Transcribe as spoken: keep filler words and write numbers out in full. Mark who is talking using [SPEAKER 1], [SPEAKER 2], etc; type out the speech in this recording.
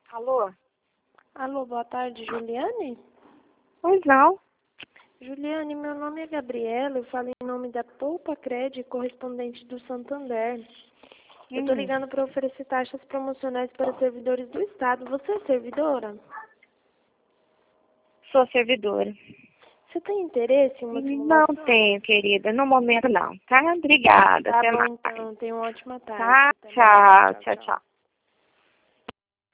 [SPEAKER 1] Alô?
[SPEAKER 2] Alô, boa tarde, Juliane?
[SPEAKER 1] Pois não.
[SPEAKER 2] Juliane, meu nome é Gabriela, eu falo em nome da Poupa Cred, correspondente do Santander. Eu tô
[SPEAKER 1] Hum,
[SPEAKER 2] ligando para oferecer taxas promocionais para servidores do Estado. Você é servidora?
[SPEAKER 1] sou servidora.
[SPEAKER 2] Você tem interesse em uma
[SPEAKER 1] Não
[SPEAKER 2] simulação?
[SPEAKER 1] tenho, querida. No momento não. Tá? Obrigada.
[SPEAKER 2] Tá
[SPEAKER 1] Até
[SPEAKER 2] bom,
[SPEAKER 1] mais.
[SPEAKER 2] então. Tenha uma ótima tarde.
[SPEAKER 1] Tá?
[SPEAKER 2] Até mais.
[SPEAKER 1] Tchau,
[SPEAKER 2] Tchau,
[SPEAKER 1] tchau,
[SPEAKER 2] tchau.
[SPEAKER 1] tchau.